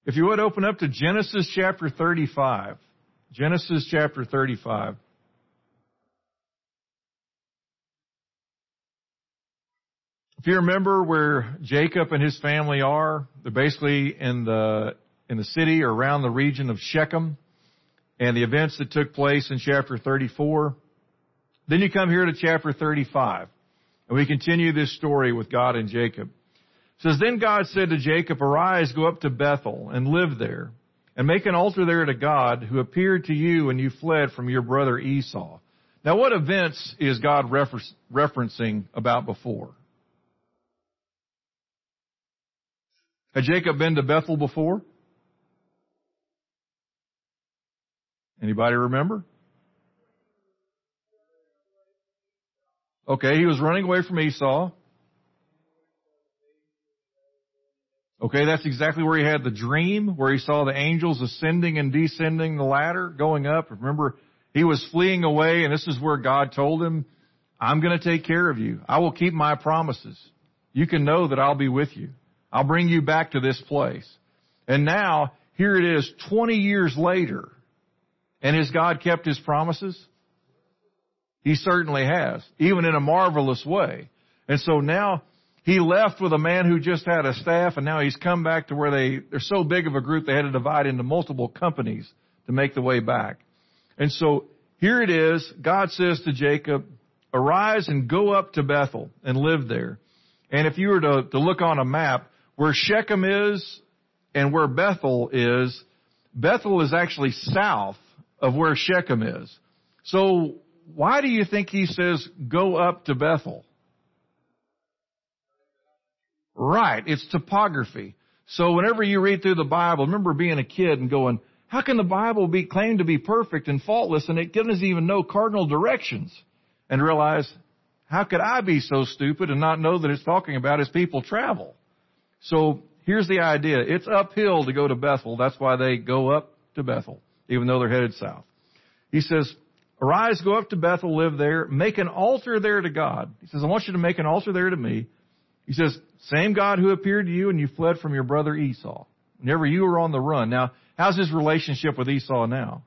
If you would open up to Genesis chapter 35. Genesis chapter 35. If you remember where Jacob and his family are, they're basically in the city or around the region of Shechem, and the events that took place in chapter 34. Then you come here to chapter 35, and we continue this story with God and Jacob. It says, Then God said to Jacob, Arise, go up to Bethel, and live there, and make an altar there to God, who appeared to you when you fled from your brother Esau. Now, what events is God referencing about before? Had Jacob been to Bethel before? Anybody remember? Okay, he was running away from Esau. Okay, that's exactly where he had the dream, where he saw the angels ascending and descending the ladder, going up. Remember, he was fleeing away, and this is where God told him, I'm going to take care of you. I will keep my promises. You can know that I'll be with you. I'll bring you back to this place. And now, here it is, 20 years later. And has God kept His promises? He certainly has, even in a marvelous way. And so now, he left with a man who just had a staff, and now he's come back to where they're so big of a group they had to divide into multiple companies to make the way back. And so, here it is, God says to Jacob, Arise and go up to Bethel and live there. And if you were to look on a map, where Shechem is and where Bethel is actually south of where Shechem is. So why do you think he says go up to Bethel? Right, it's topography. So whenever you read through the Bible, remember being a kid and going, how can the Bible be claimed to be perfect and faultless and it doesn't even know cardinal directions? And realize, how could I be so stupid and not know that it's talking about as people travel? So here's the idea. It's uphill to go to Bethel. That's why they go up to Bethel, even though they're headed south. He says, Arise, go up to Bethel, live there, make an altar there to God. He says, I want you to make an altar there to me. He says, same God who appeared to you and you fled from your brother Esau. Whenever you were on the run. Now, how's his relationship with Esau now?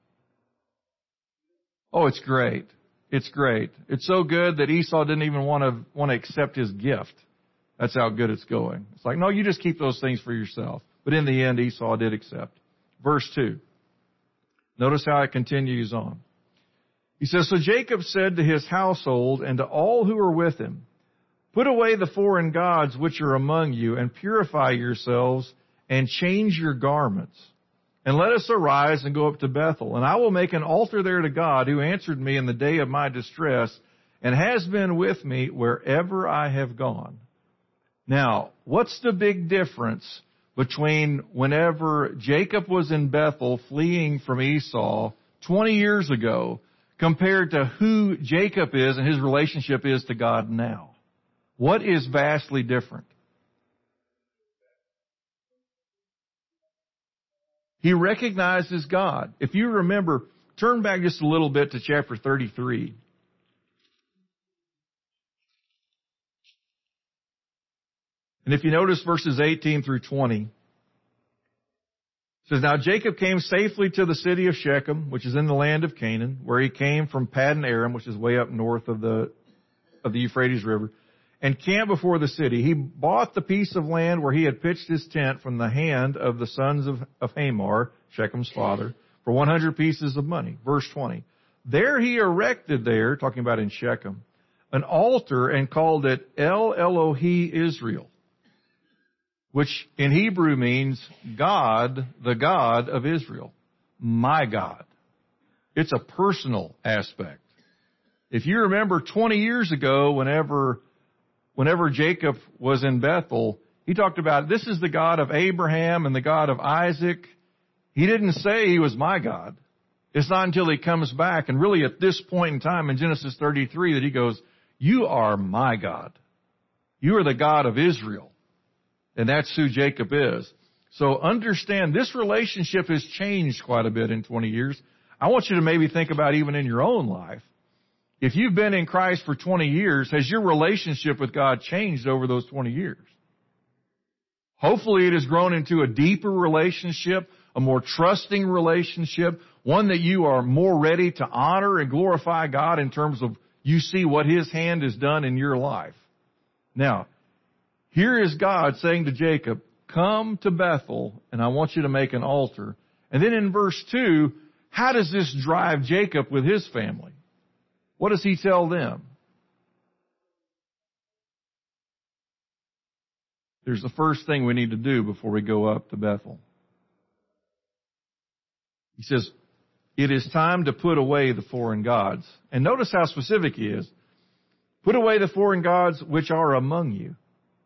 Oh, it's great. It's great. It's so good that Esau didn't even want to accept his gift. That's how good it's going. It's like, no, you just keep those things for yourself. But in the end, Esau did accept. Verse 2. Notice how it continues on. He says, So Jacob said to his household and to all who were with him, Put away the foreign gods which are among you, and purify yourselves, and change your garments. And let us arise and go up to Bethel. And I will make an altar there to God, who answered me in the day of my distress, and has been with me wherever I have gone. Now, what's the big difference between whenever Jacob was in Bethel fleeing from Esau 20 years ago compared to who Jacob is and his relationship is to God now? What is vastly different? He recognizes God. If you remember, turn back just a little bit to chapter 33. And if you notice verses 18 through 20, it says, Now Jacob came safely to the city of Shechem, which is in the land of Canaan, where he came from Paddan Aram, which is way up north of the Euphrates River, and camped before the city. He bought the piece of land where he had pitched his tent from the hand of the sons of Hamor, Shechem's father, for 100 pieces of money. Verse 20. There he erected there, talking about in Shechem, an altar and called it El Elohi Israel, which in Hebrew means God, the God of Israel. My God. It's a personal aspect. If you remember 20 years ago, whenever Jacob was in Bethel, he talked about, this is the God of Abraham and the God of Isaac. He didn't say he was my God. It's not until he comes back, and really at this point in time in Genesis 33, that he goes, you are my God. You are the God of Israel. And that's who Jacob is. So understand, this relationship has changed quite a bit in 20 years. I want you to maybe think about even in your own life. If you've been in Christ for 20 years, has your relationship with God changed over those 20 years? Hopefully it has grown into a deeper relationship, a more trusting relationship, one that you are more ready to honor and glorify God in terms of you see what His hand has done in your life. Now, here is God saying to Jacob, come to Bethel and I want you to make an altar. And then in verse 2, how does this drive Jacob with his family? What does he tell them? There's the first thing we need to do before we go up to Bethel. He says, it is time to put away the foreign gods. And notice how specific he is. Put away the foreign gods which are among you.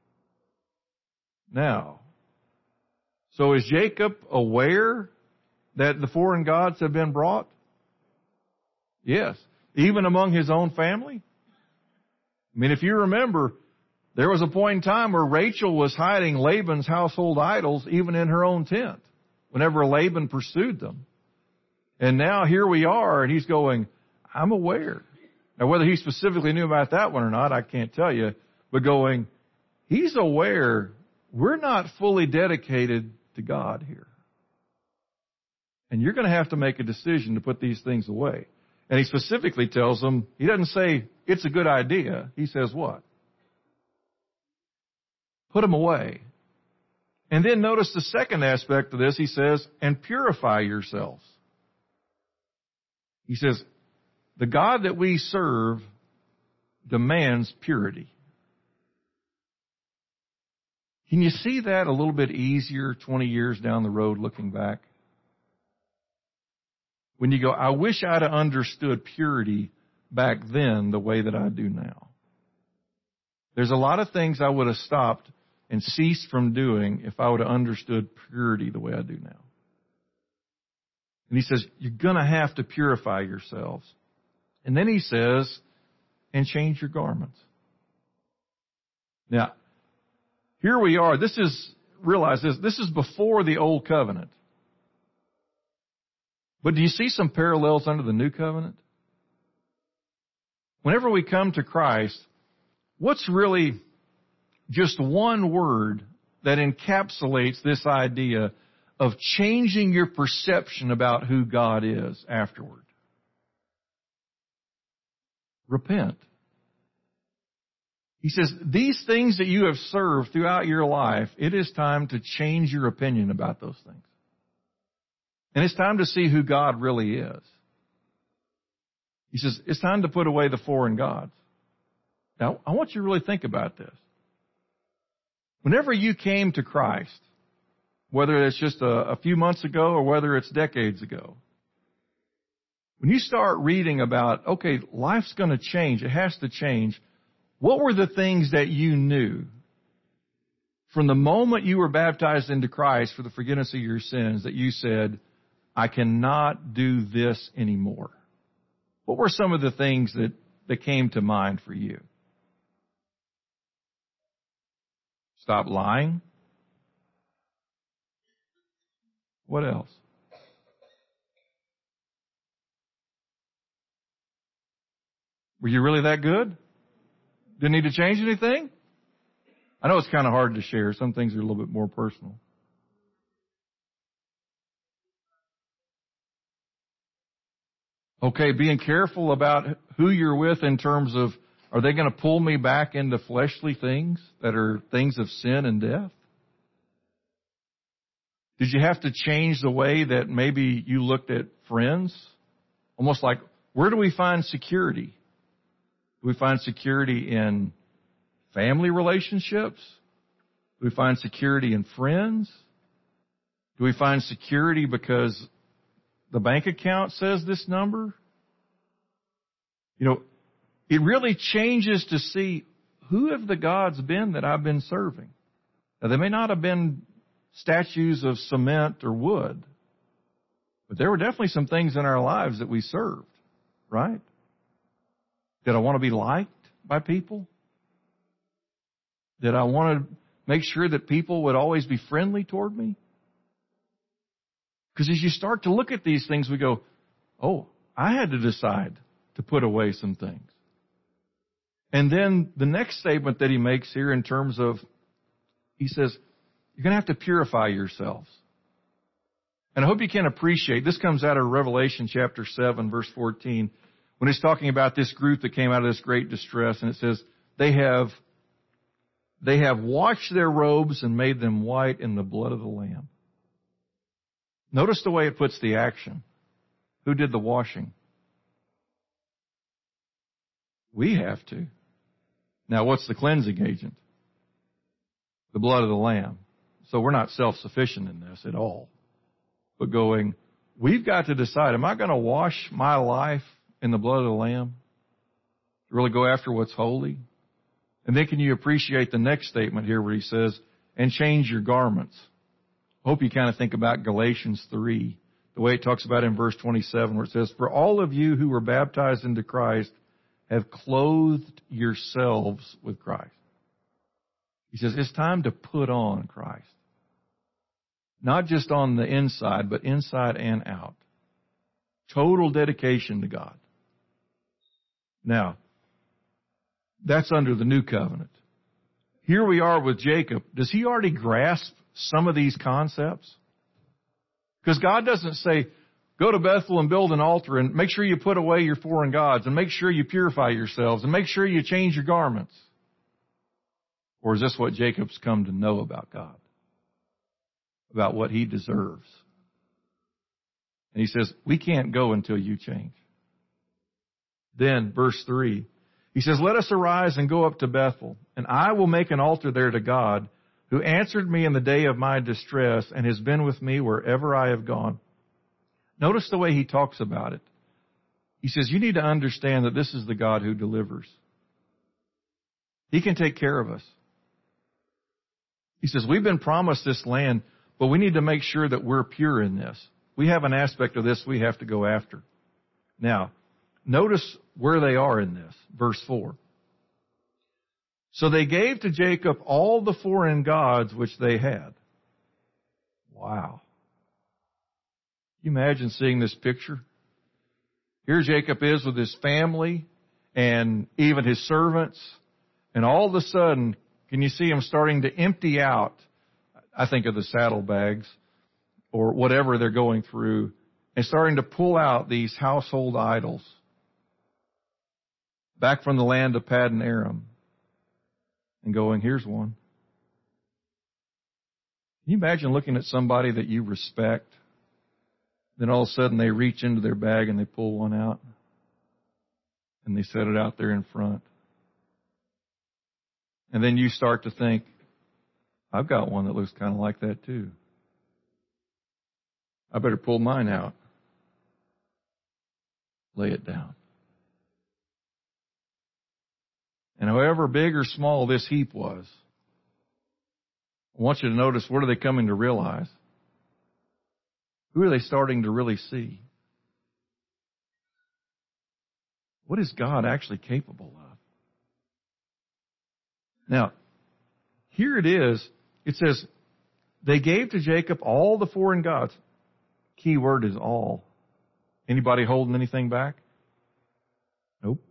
Now, so is Jacob aware that the foreign gods have been brought? Yes. Even among his own family? I mean, if you remember, there was a point in time where Rachel was hiding Laban's household idols even in her own tent whenever Laban pursued them. And now here we are, and he's going, I'm aware. Now, whether he specifically knew about that one or not, I can't tell you. But going, he's aware we're not fully dedicated to God here. And you're going to have to make a decision to put these things away. And he specifically tells them, he doesn't say, it's a good idea. He says what? Put them away. And then notice the second aspect of this. He says, and purify yourselves. He says, the God that we serve demands purity. Can you see that a little bit easier 20 years down the road looking back? When you go, I wish I'd have understood purity back then the way that I do now. There's a lot of things I would have stopped and ceased from doing if I would have understood purity the way I do now. And he says, you're going to have to purify yourselves. And then he says, and change your garments. Now, here we are. Realize this. This is before the old covenant. But do you see some parallels under the new covenant? Whenever we come to Christ, what's really just one word that encapsulates this idea of changing your perception about who God is afterward? Repent. He says, these things that you have served throughout your life, it is time to change your opinion about those things. And it's time to see who God really is. He says, it's time to put away the foreign gods. Now, I want you to really think about this. Whenever you came to Christ, whether it's just a few months ago or whether it's decades ago, when you start reading about, okay, life's going to change, it has to change, what were the things that you knew from the moment you were baptized into Christ for the forgiveness of your sins that you said, I cannot do this anymore? What were some of the things that came to mind for you? Stop lying. What else? Were you really that good? Didn't need to change anything? I know it's kind of hard to share. Some things are a little bit more personal. Okay, being careful about who you're with in terms of, are they going to pull me back into fleshly things that are things of sin and death? Did you have to change the way that maybe you looked at friends? Almost like, where do we find security? Do we find security in family relationships? Do we find security in friends? Do we find security because the bank account says this number? You know, it really changes to see who have the gods been that I've been serving. Now, they may not have been statues of cement or wood, but there were definitely some things in our lives that we served, right? Did I want to be liked by people? Did I want to make sure that people would always be friendly toward me? Because as you start to look at these things, we go, oh, I had to decide to put away some things. And then the next statement that he makes here in terms of, he says, You're going to have to purify yourselves. And I hope you can appreciate, this comes out of Revelation chapter 7, verse 14, when it's talking about this group that came out of this great distress, and it says, they have washed their robes and made them white in the blood of the Lamb. Notice the way it puts the action. Who did the washing? We have to. Now, what's the cleansing agent? The blood of the Lamb. So we're not self-sufficient in this at all. But going, we've got to decide, am I going to wash my life in the blood of the Lamb? To really go after what's holy? And then can you appreciate the next statement here where he says, and change your garments? I hope you kind of think about Galatians 3, the way it talks about in verse 27, where it says, for all of you who were baptized into Christ have clothed yourselves with Christ. He says, it's time to put on Christ. Not just on the inside, but inside and out. Total dedication to God. Now, that's under the new covenant. Here we are with Jacob. Does he already grasp some of these concepts? Because God doesn't say, go to Bethel and build an altar and make sure you put away your foreign gods and make sure you purify yourselves and make sure you change your garments. Or is this what Jacob's come to know about God? About what he deserves? And he says, we can't go until you change. Then, verse 3, he says, let us arise and go up to Bethel, and I will make an altar there to God, who answered me in the day of my distress and has been with me wherever I have gone. Notice the way he talks about it. He says, you need to understand that this is the God who delivers. He can take care of us. He says, we've been promised this land, but we need to make sure that we're pure in this. We have an aspect of this we have to go after. Now, notice where they are in this. Verse 4. So they gave to Jacob all the foreign gods which they had. Wow. Can you imagine seeing this picture? Here Jacob is with his family and even his servants. And all of a sudden, can you see him starting to empty out, I think of the saddlebags or whatever they're going through, and starting to pull out these household idols back from the land of Paddan Aram and going, here's one. Can you imagine looking at somebody that you respect, then all of a sudden they reach into their bag and they pull one out and they set it out there in front. And then you start to think, I've got one that looks kind of like that too. I better pull mine out. Lay it down. And however big or small this heap was, I want you to notice, what are they coming to realize? Who are they starting to really see? What is God actually capable of? Now, here it is. It says, they gave to Jacob all the foreign gods. Key word is all. Anybody holding anything back? Nope.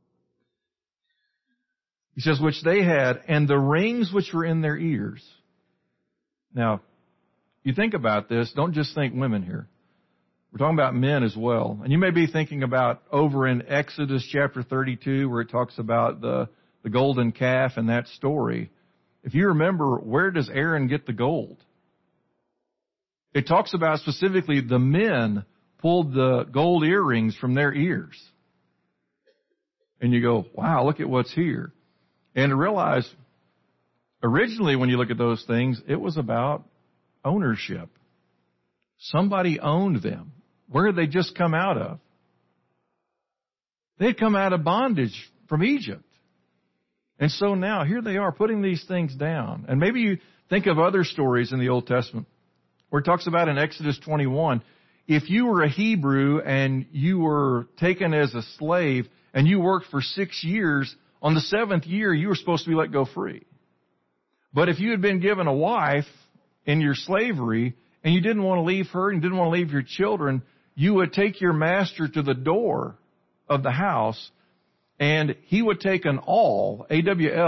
He says, which they had, and the rings which were in their ears. Now, you think about this, don't just think women here. We're talking about men as well. And you may be thinking about over in Exodus chapter 32, where it talks about the golden calf and that story. If you remember, where does Aaron get the gold? It talks about specifically the men pulled the gold earrings from their ears. And you go, wow, look at what's here. And to realize, originally when you look at those things, it was about ownership. Somebody owned them. Where had they just come out of? They had come out of bondage from Egypt. And so now, here they are putting these things down. And maybe you think of other stories in the Old Testament where it talks about in Exodus 21, if you were a Hebrew and you were taken as a slave and you worked for 6 years, on the 7th year you were supposed to be let go free. But if you had been given a wife in your slavery and you didn't want to leave her and didn't want to leave your children, you would take your master to the door of the house and he would take an awl, A-W-L,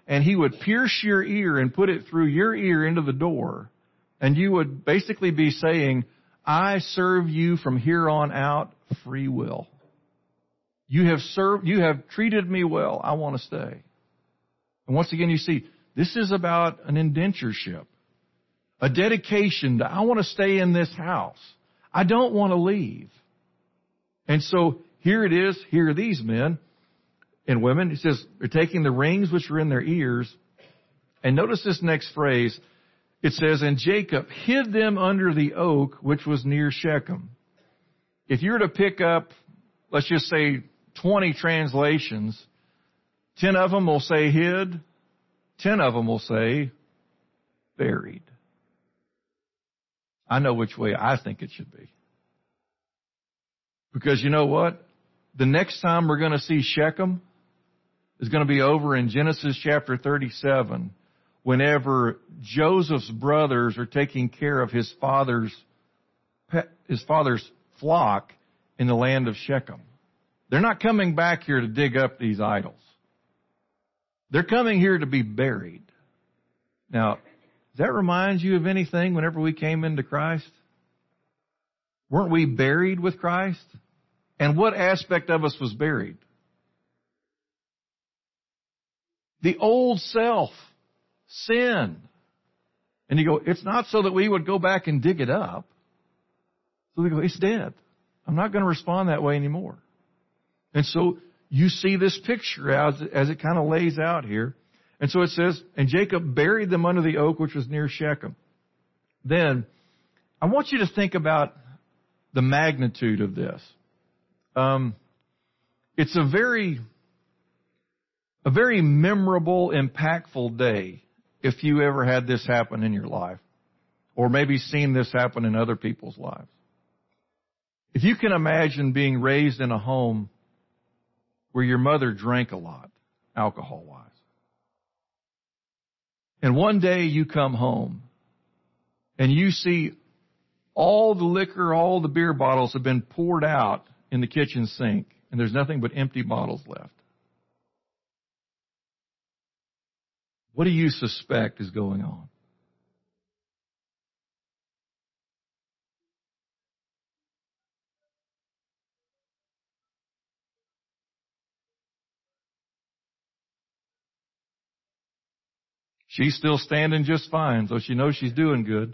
and he would pierce your ear and put it through your ear into the door. And you would basically be saying, I serve you from here on out free will. You have treated me well. I want to stay. And once again, you see, this is about an indentureship, a dedication to, I want to stay in this house. I don't want to leave. And so here it is. Here are these men and women. It says they're taking the rings which are in their ears. And notice this next phrase. It says, and Jacob hid them under the oak which was near Shechem. If you were to pick up, let's just say 20 translations, 10 of them will say hid, 10 of them will say buried. I know which way I think it should be. Because you know what? The next time we're going to see Shechem is going to be over in Genesis chapter 37, whenever Joseph's brothers are taking care of his father's flock in the land of Shechem. They're not coming back here to dig up these idols. They're coming here to be buried. Now, does that remind you of anything whenever we came into Christ? Weren't we buried with Christ? And what aspect of us was buried? The old self, sin. And you go, it's not so that we would go back and dig it up. So we go, it's dead. I'm not going to respond that way anymore. And so you see this picture as it kind of lays out here. And so it says, and Jacob buried them under the oak which was near Shechem. Then, I want you to think about the magnitude of this. It's a very memorable, impactful day if you ever had this happen in your life, or maybe seen this happen in other people's lives. If you can imagine being raised in a home where your mother drank a lot, alcohol-wise, and one day you come home and you see all the liquor, all the beer bottles have been poured out in the kitchen sink, and there's nothing but empty bottles left. What do you suspect is going on? She's still standing just fine, so she knows she's doing good.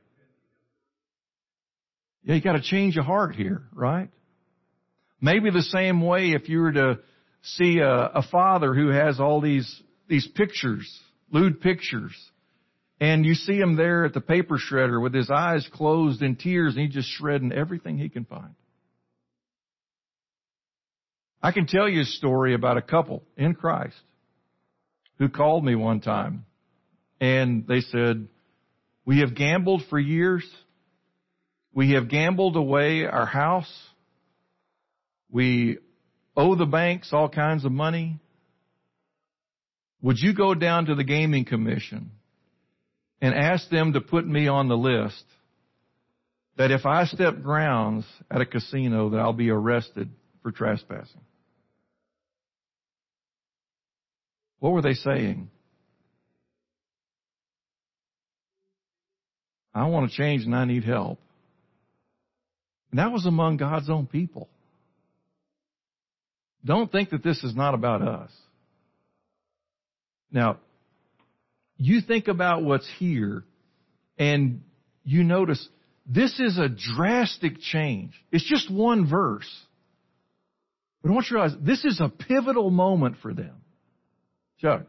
Yeah, you got to change your heart here, right? Maybe the same way if you were to see a father who has all these pictures, lewd pictures, and you see him there at the paper shredder with his eyes closed in tears, and he's just shredding everything he can find. I can tell you a story about a couple in Christ who called me one time, and they said, we have gambled for years. We have gambled away our house. We owe the banks all kinds of money. Would you go down to the gaming commission and ask them to put me on the list that if I step grounds at a casino that I'll be arrested for trespassing? What were they saying? I want to change and I need help. And that was among God's own people. Don't think that this is not about us. Now, you think about what's here, and you notice this is a drastic change. It's just one verse. But I want you to realize this is a pivotal moment for them. Chuck.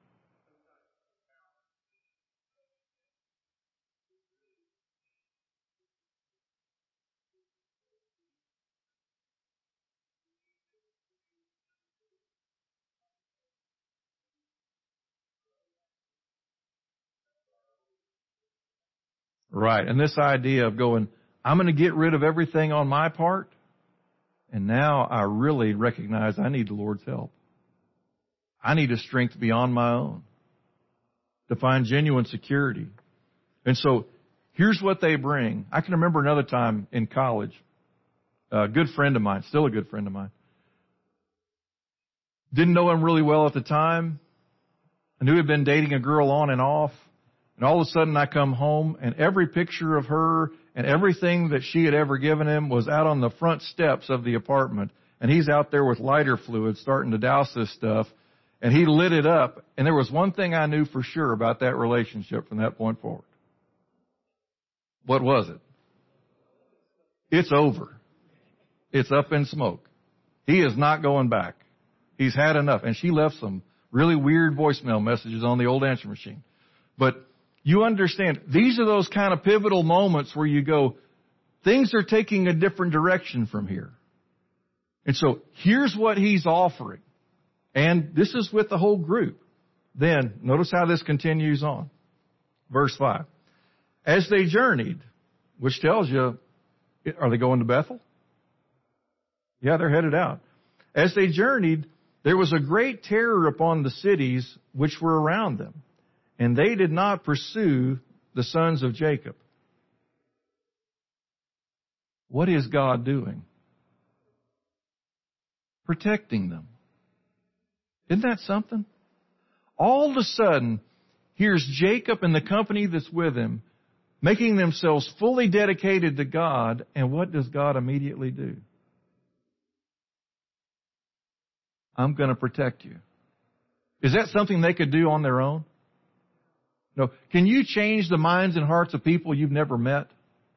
Right. And this idea of going, I'm going to get rid of everything on my part, and now I really recognize I need the Lord's help. I need a strength beyond my own to find genuine security. And so here's what they bring. I can remember another time in college, a good friend of mine, still a good friend of mine, didn't know him really well at the time, I knew he'd been dating a girl on and off. And all of a sudden I come home and every picture of her and everything that she had ever given him was out on the front steps of the apartment. And he's out there with lighter fluid starting to douse this stuff. And he lit it up. And there was one thing I knew for sure about that relationship from that point forward. What was it? It's over. It's up in smoke. He is not going back. He's had enough. And she left some really weird voicemail messages on the old answer machine. But you understand, these are those kind of pivotal moments where you go, things are taking a different direction from here. And so here's what he's offering. And this is with the whole group. Then, notice how this continues on. Verse 5. As they journeyed, which tells you, are they going to Bethel? Yeah, they're headed out. As they journeyed, there was a great terror upon the cities which were around them, and they did not pursue the sons of Jacob. What is God doing? Protecting them. Isn't that something? All of a sudden, here's Jacob and the company that's with him, making themselves fully dedicated to God, and what does God immediately do? I'm going to protect you. Is that something they could do on their own? No. Can you change the minds and hearts of people you've never met?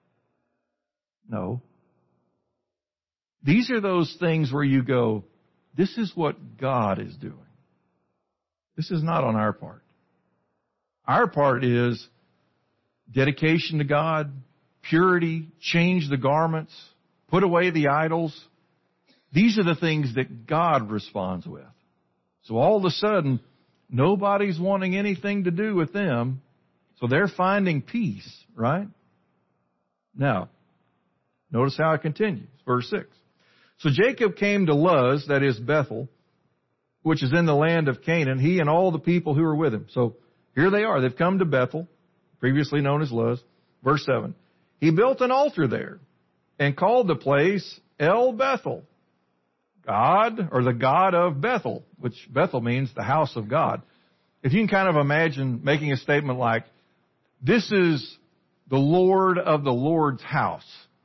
No. These are those things where you go, this is what God is doing. This is not on our part. Our part is dedication to God, purity, change the garments, put away the idols. These are the things that God responds with. So all of a sudden, nobody's wanting anything to do with them, so they're finding peace, right? Now, notice how it continues. Verse 6. So Jacob came to Luz, that is Bethel, which is in the land of Canaan, he and all the people who were with him. So here they are. They've come to Bethel, previously known as Luz. Verse 7. He built an altar there and called the place El Bethel, God, or the God of Bethel, which Bethel means the house of God. If you can kind of imagine making a statement like, this is the Lord of the Lord's house.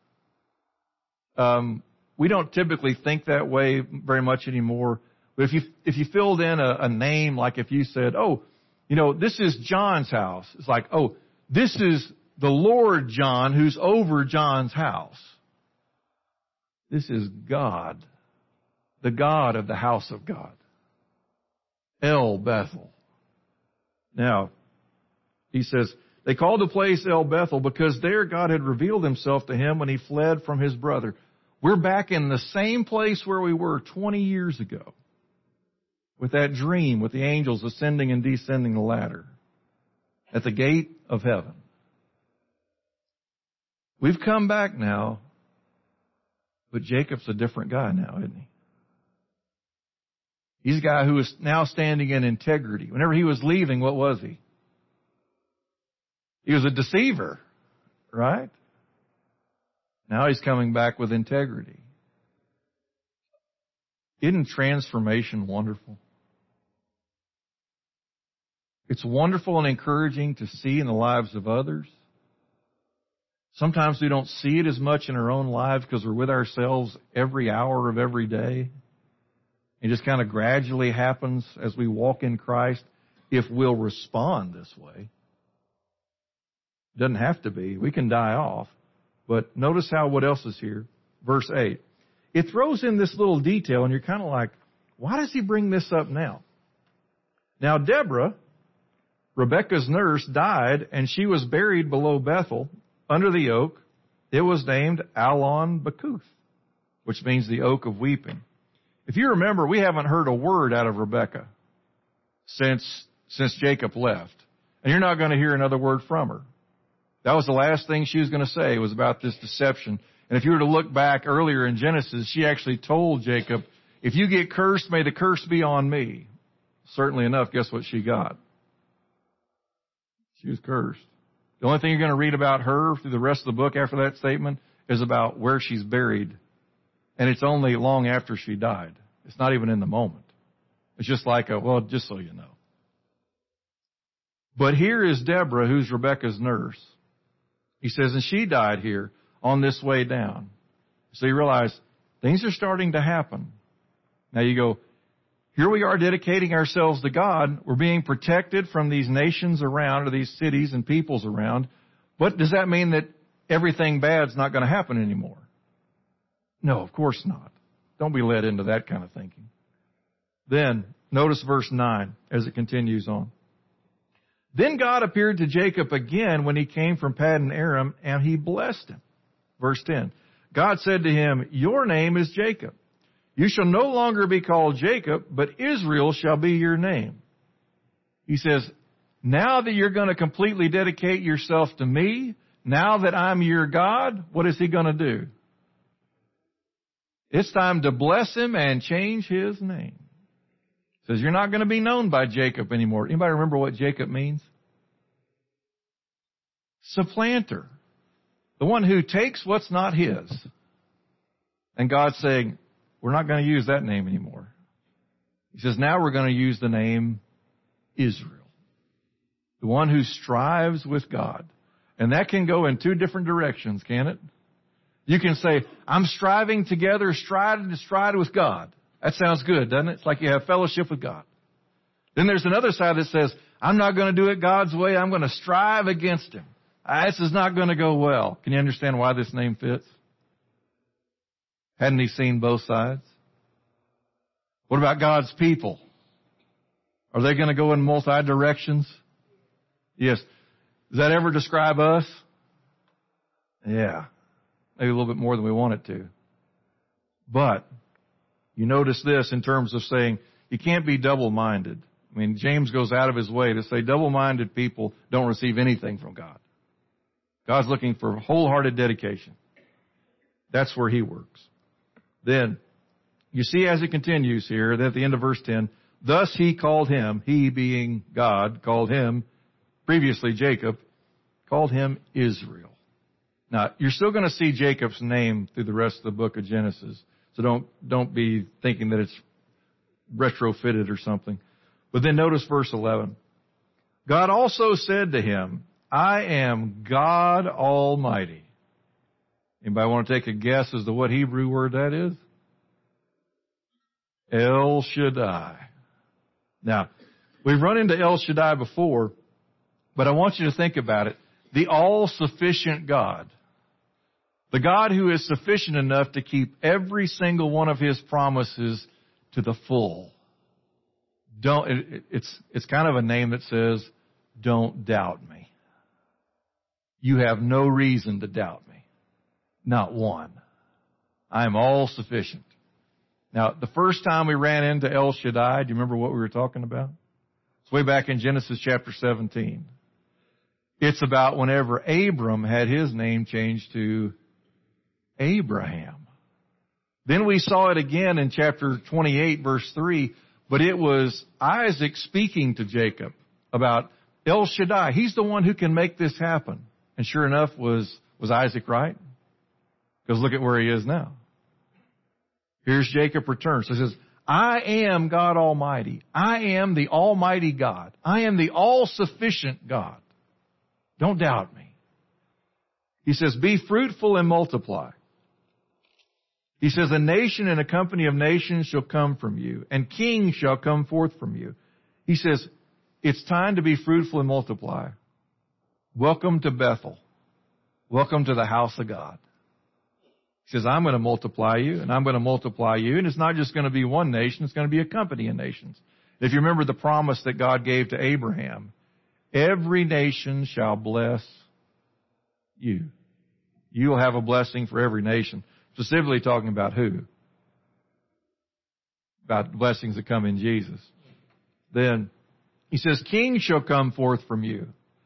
We don't typically think that way very much anymore. But if you filled in a name, like if you said, oh, this is John's house. It's like, oh, this is the Lord John who's over John's house. This is God, the God of the house of God. El Bethel. Now, he says, they called the place El Bethel because there God had revealed himself to him when he fled from his brother. We're back in the same place where we were 20 years ago with that dream with the angels ascending and descending the ladder at the gate of heaven. We've come back now, but Jacob's a different guy now, isn't he? He's a guy who is now standing in integrity. Whenever he was leaving, what was he? He was a deceiver, right? Now he's coming back with integrity. Isn't transformation wonderful? It's wonderful and encouraging to see in the lives of others. Sometimes we don't see it as much in our own lives because we're with ourselves every hour of every day. It just kind of gradually happens as we walk in Christ if we'll respond this way. It doesn't have to be. We can die off. But notice what else is here. Verse 8. It throws in this little detail, and you're kind of like, why does he bring this up now? Now, Deborah, Rebekah's nurse, died, and she was buried below Bethel under the oak. It was named Allon Bakuth, which means the oak of weeping. If you remember, we haven't heard a word out of Rebekah since Jacob left. And you're not going to hear another word from her. That was the last thing she was going to say, was about this deception. And if you were to look back earlier in Genesis, she actually told Jacob, if you get cursed, may the curse be on me. Certainly enough, guess what she got? She was cursed. The only thing you're going to read about her through the rest of the book after that statement is about where she's buried. And it's only long after she died. It's not even in the moment. It's just like just so you know. But here is Deborah, who's Rebekah's nurse. He says, and she died here on this way down. So you realize things are starting to happen. Now you go, here we are dedicating ourselves to God. We're being protected from these nations around, or these cities and peoples around. But does that mean that everything bad's not going to happen anymore? No, of course not. Don't be led into that kind of thinking. Then, notice verse 9 as it continues on. Then God appeared to Jacob again when he came from Paddan Aram, and he blessed him. Verse 10. God said to him, your name is Jacob. You shall no longer be called Jacob, but Israel shall be your name. He says, now that you're going to completely dedicate yourself to me, now that I'm your God, what is he going to do? It's time to bless him and change his name. He says, you're not going to be known by Jacob anymore. Anybody remember what Jacob means? Supplanter. The one who takes what's not his. And God's saying, we're not going to use that name anymore. He says, now we're going to use the name Israel. The one who strives with God. And that can go in two different directions, can it? You can say, I'm striving together, stride with God. That sounds good, doesn't it? It's like you have fellowship with God. Then there's another side that says, I'm not going to do it God's way. I'm going to strive against him. This is not going to go well. Can you understand why this name fits? Hadn't he seen both sides? What about God's people? Are they going to go in multi-directions? Yes. Does that ever describe us? Yeah. Maybe a little bit more than we want it to. But you notice this in terms of saying you can't be double-minded. I mean, James goes out of his way to say double-minded people don't receive anything from God. God's looking for wholehearted dedication. That's where he works. Then, you see as it continues here, that at the end of verse 10, thus he called him, he being God, called him, previously Jacob, called him Israel. Now, you're still going to see Jacob's name through the rest of the book of Genesis. So don't be thinking that it's retrofitted or something. But then notice verse 11. God also said to him, I am God Almighty. Anybody want to take a guess as to what Hebrew word that is? El Shaddai. Now, we've run into El Shaddai before, but I want you to think about it. The all-sufficient God. The God who is sufficient enough to keep every single one of his promises to the full. It's kind of a name that says, don't doubt me. You have no reason to doubt me. Not one. I am all sufficient. Now, the first time we ran into El Shaddai, do you remember what we were talking about? It's way back in Genesis chapter 17. It's about whenever Abram had his name changed to Abraham. Then we saw it again in chapter 28, verse 3, but it was Isaac speaking to Jacob about El Shaddai. He's the one who can make this happen. And sure enough, was Isaac right? Because look at where he is now. Here's Jacob returns. So he says, I am God Almighty. I am the Almighty God. I am the all-sufficient God. Don't doubt me. He says, be fruitful and multiply. He says, a nation and a company of nations shall come from you, and kings shall come forth from you. He says, it's time to be fruitful and multiply. Welcome to Bethel. Welcome to the house of God. He says, I'm going to multiply you, and I'm going to multiply you. And it's not just going to be one nation, it's going to be a company of nations. If you remember the promise that God gave to Abraham, every nation shall bless you. You will have a blessing for every nation. Specifically talking about who? About blessings that come in Jesus. Then he says, kings shall come forth from you.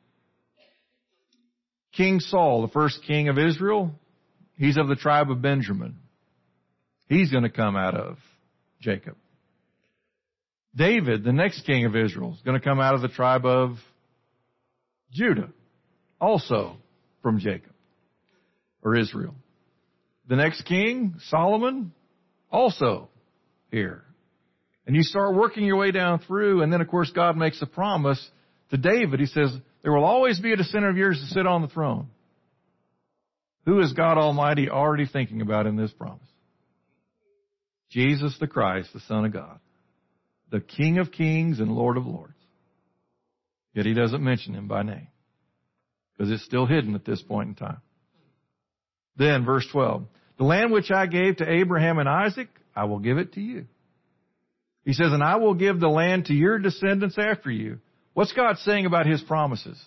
King Saul, the first king of Israel, he's of the tribe of Benjamin. He's going to come out of Jacob. David, the next king of Israel, is going to come out of the tribe of Judah, also from Jacob, or Israel. The next king, Solomon, also here. And you start working your way down through, and then of course God makes a promise to David, he says, there will always be a descendant of yours to sit on the throne. Who is God Almighty already thinking about in this promise? Jesus the Christ, the Son of God, the King of kings and Lord of lords. Yet he doesn't mention him by name because it's still hidden at this point in time. Then, verse 12, the land which I gave to Abraham and Isaac, I will give it to you. He says, and I will give the land to your descendants after you. What's God saying about his promises?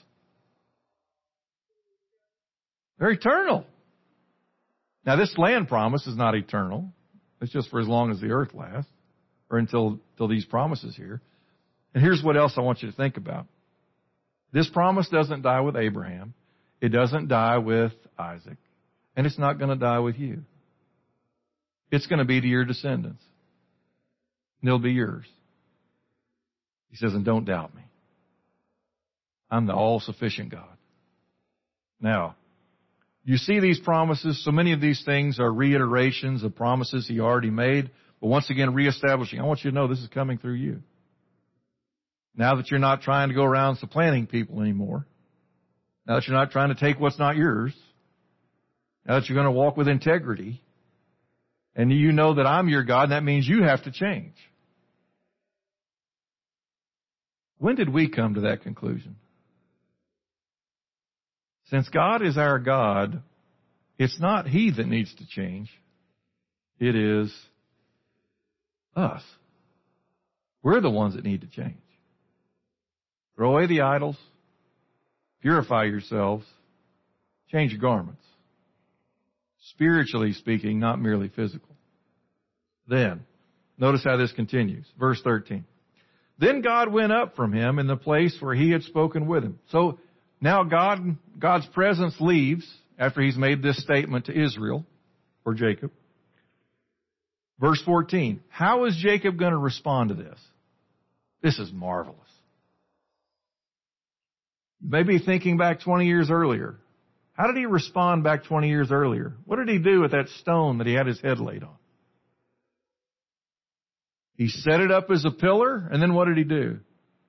They're eternal. Now, this land promise is not eternal. It's just for as long as the earth lasts, or until these promises here. And here's what else I want you to think about. This promise doesn't die with Abraham. It doesn't die with Isaac. And it's not going to die with you. It's going to be to your descendants. And they'll be yours. He says, and don't doubt me. I'm the all-sufficient God. Now, you see these promises, so many of these things are reiterations of promises he already made, but once again reestablishing. I want you to know this is coming through you. Now that you're not trying to go around supplanting people anymore, now that you're not trying to take what's not yours, now that you're going to walk with integrity, and you know that I'm your God, that means you have to change. When did we come to that conclusion? Since God is our God, it's not He that needs to change. It is us. We're the ones that need to change. Throw away the idols. Purify yourselves. Change your garments. Spiritually speaking, not merely physical. Then, notice how this continues. Verse 13. Then God went up from him in the place where he had spoken with him. So, now God's presence leaves after he's made this statement to Israel, or Jacob. Verse 14. How is Jacob going to respond to this? This is marvelous. Maybe thinking back 20 years earlier. How did he respond back 20 years earlier? What did he do with that stone that he had his head laid on? He set it up as a pillar, and then what did he do?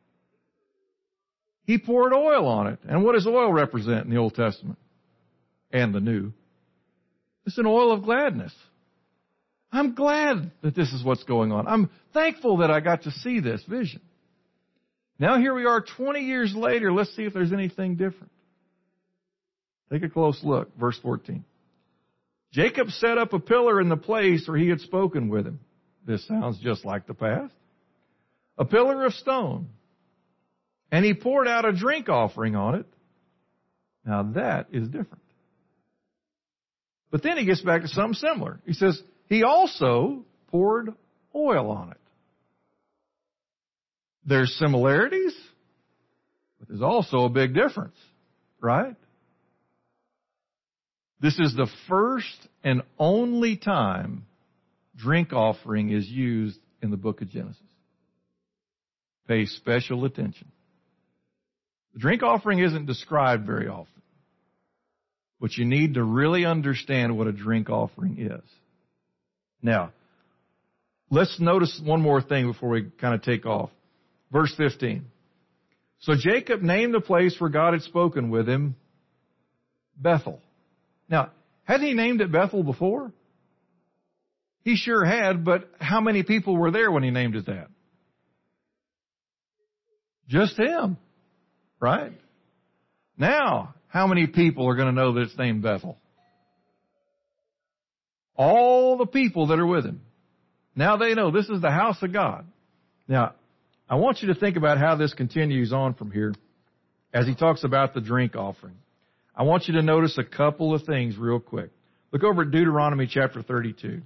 He poured oil on it. And what does oil represent in the Old Testament? And the New? It's an oil of gladness. I'm glad that this is what's going on. I'm thankful that I got to see this vision. Now here we are 20 years later. Let's see if there's anything different. Take a close look. Verse 14. Jacob set up a pillar in the place where he had spoken with him. This sounds just like the past. A pillar of stone. And he poured out a drink offering on it. Now that is different. But then he gets back to something similar. He says, he also poured oil on it. There's similarities, but there's also a big difference, right? This is the first and only time drink offering is used in the book of Genesis. Pay special attention. The drink offering isn't described very often, but you need to really understand what a drink offering is. Now, let's notice one more thing before we kind of take off. Verse 15. So Jacob named the place where God had spoken with him Bethel. Now, had he named it Bethel before? He sure had, but how many people were there when he named it that? Just him, right? Now, how many people are going to know that it's named Bethel? All the people that are with him. Now they know this is the house of God. Now, I want you to think about how this continues on from here as he talks about the drink offering. I want you to notice a couple of things real quick. Look over at Deuteronomy chapter 32.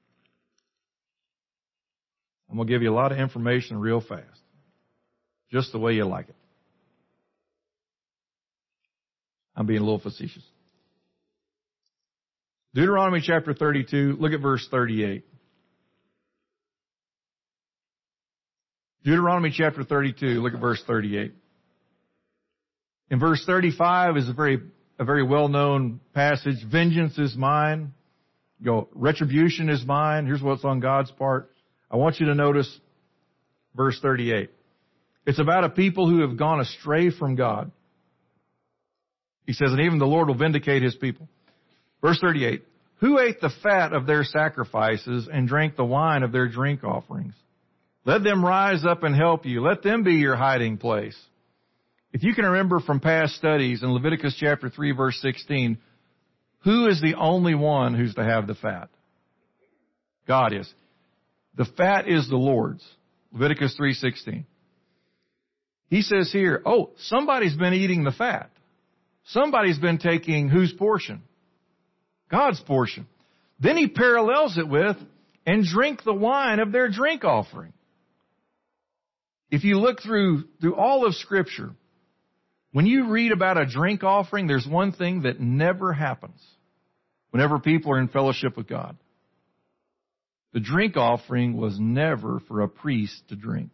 I'm going to give you a lot of information real fast. Just the way you like it. I'm being a little facetious. Deuteronomy chapter 32, look at verse 38. Deuteronomy chapter 32, look at verse 38. In verse 35 is a very well-known passage. Vengeance is mine. Retribution is mine. Here's what's on God's part. I want you to notice verse 38. It's about a people who have gone astray from God. He says, and even the Lord will vindicate His people. Verse 38, who ate the fat of their sacrifices and drank the wine of their drink offerings? Let them rise up and help you. Let them be your hiding place. If you can remember from past studies in Leviticus chapter 3, verse 16, who is the only one who's to have the fat? God is. The fat is the Lord's. Leviticus 3:16. He says here, oh, somebody's been eating the fat. Somebody's been taking whose portion? God's portion. Then he parallels it with, and drink the wine of their drink offering. If you look through all of Scripture, when you read about a drink offering, there's one thing that never happens whenever people are in fellowship with God. The drink offering was never for a priest to drink.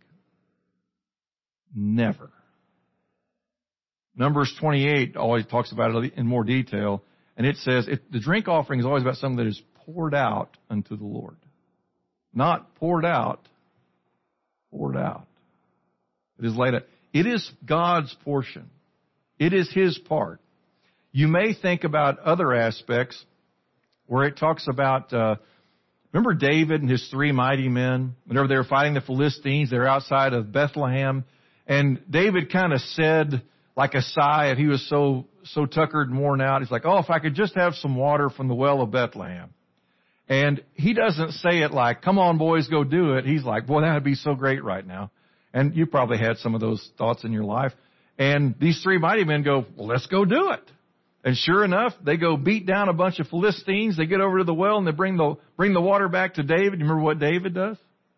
Never. Numbers 28 always talks about it in more detail, and it says the drink offering is always about something that is poured out unto the Lord. Not poured out, poured out. It is laid out. It is God's portion. It is His part. You may think about other aspects where it talks about, remember David and his 3 mighty men? Whenever they were fighting the Philistines, they were outside of Bethlehem. And David kind of said, like a sigh, he was so tuckered and worn out. He's like, oh, if I could just have some water from the well of Bethlehem. And he doesn't say it like, come on, boys, go do it. He's like, boy, that would be so great right now. And you probably had some of those thoughts in your life. And these 3 mighty men go, well, let's go do it. And sure enough, they go beat down a bunch of Philistines. They get over to the well and they bring the water back to David. You remember what David does?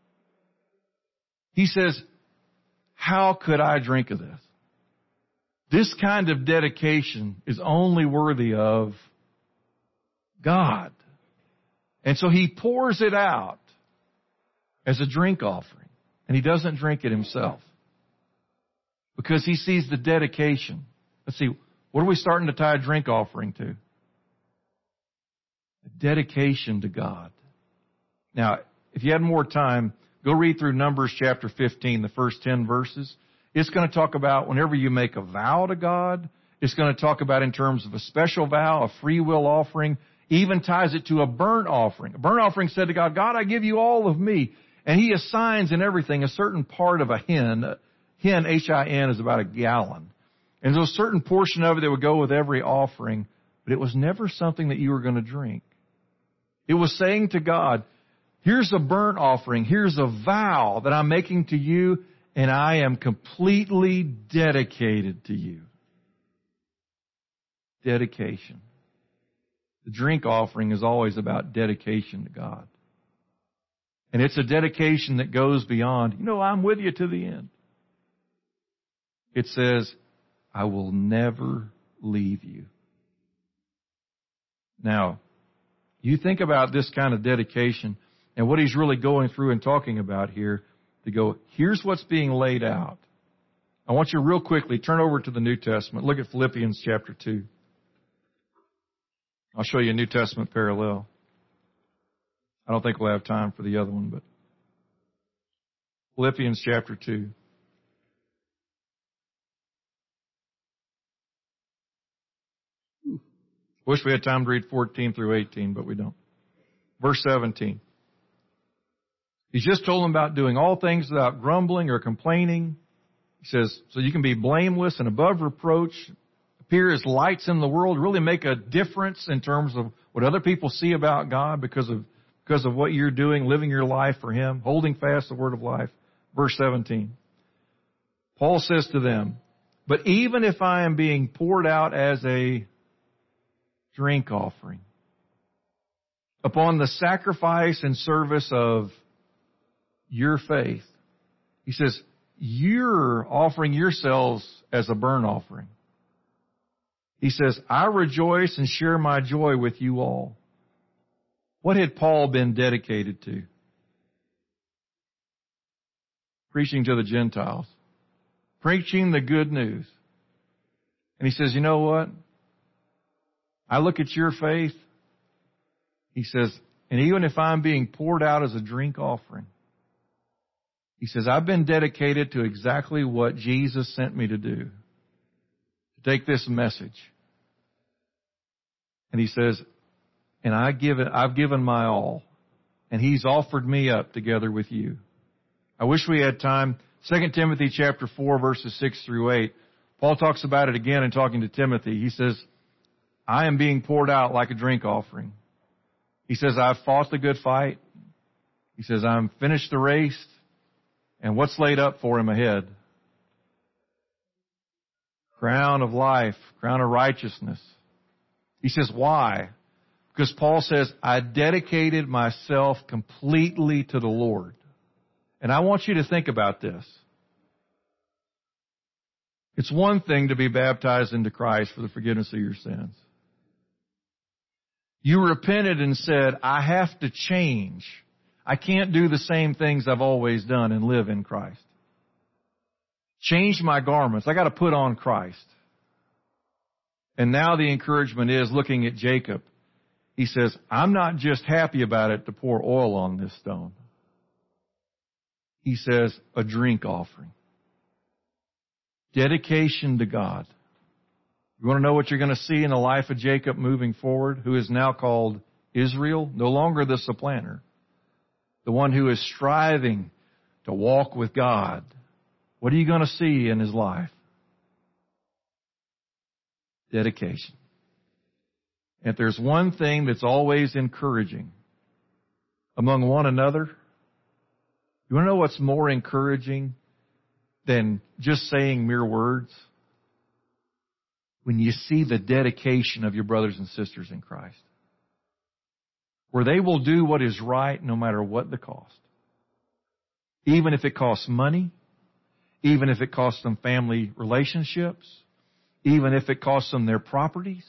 He says, how could I drink of this? This kind of dedication is only worthy of God. And so he pours it out as a drink offering. And he doesn't drink it himself. Because he sees the dedication. Let's see, what are we starting to tie a drink offering to? A dedication to God. Now, if you had more time, go read through Numbers chapter 15, the first 10 verses. It's going to talk about whenever you make a vow to God. It's going to talk about in terms of a special vow, a free will offering. Even ties it to a burnt offering. A burnt offering said to God, God, I give you all of me. And He assigns in everything a certain part of a hin. Hin, H-I-N, is about a gallon. And there's a certain portion of it that would go with every offering. But it was never something that you were going to drink. It was saying to God, here's a burnt offering. Here's a vow that I'm making to you. And I am completely dedicated to you. Dedication. The drink offering is always about dedication to God. And it's a dedication that goes beyond, I'm with you to the end. It says, I will never leave you. Now, you think about this kind of dedication and what he's really going through and talking about here. To go, here's what's being laid out. I want you to real quickly turn over to the New Testament. Look at Philippians chapter 2. I'll show you a New Testament parallel. I don't think we'll have time for the other one, but Philippians chapter 2. Wish we had time to read 14 through 18, but we don't. Verse 17. He's just told them about doing all things without grumbling or complaining. He says, so you can be blameless and above reproach, appear as lights in the world, really make a difference in terms of what other people see about God because of what you're doing, living your life for Him, holding fast the word of life. Verse 17. Paul says to them, but even if I am being poured out as a drink offering upon the sacrifice and service of your faith. He says, you're offering yourselves as a burnt offering. He says, I rejoice and share my joy with you all. What had Paul been dedicated to? Preaching to the Gentiles. Preaching the good news. And he says, you know what? I look at your faith. He says, and even if I'm being poured out as a drink offering, He says, I've been dedicated to exactly what Jesus sent me to do. To take this message. And he says, and I've given my all. And he's offered me up together with you. I wish we had time. 2 Timothy chapter 4, verses 6 through 8. Paul talks about it again in talking to Timothy. He says, I am being poured out like a drink offering. He says, I've fought the good fight. He says, I'm finished the race. And what's laid up for him ahead? Crown of life, crown of righteousness. He says, why? Because Paul says, I dedicated myself completely to the Lord. And I want you to think about this. It's one thing to be baptized into Christ for the forgiveness of your sins. You repented and said, I have to change. I can't do the same things I've always done and live in Christ. Change my garments. I got to put on Christ. And now the encouragement is looking at Jacob. He says, I'm not just happy about it to pour oil on this stone. He says, a drink offering. Dedication to God. You want to know what you're going to see in the life of Jacob moving forward, who is now called Israel, no longer the supplanter, the one who is striving to walk with God. What are you going to see in his life? Dedication. If there's one thing that's always encouraging among one another, you want to know what's more encouraging than just saying mere words? When you see the dedication of your brothers and sisters in Christ. Where they will do what is right no matter what the cost. Even if it costs money. Even if it costs them family relationships. Even if it costs them their properties.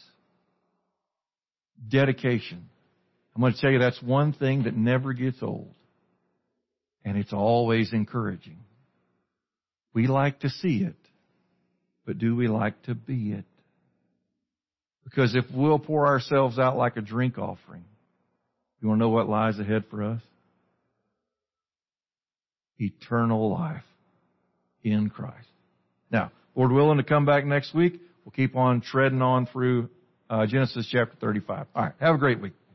Dedication. I'm going to tell you that's one thing that never gets old. And it's always encouraging. We like to see it. But do we like to be it? Because if we'll pour ourselves out like a drink offering, you want to know what lies ahead for us? Eternal life in Christ. Now, Lord willing to come back next week, we'll keep on treading on through Genesis chapter 35. All right, have a great week.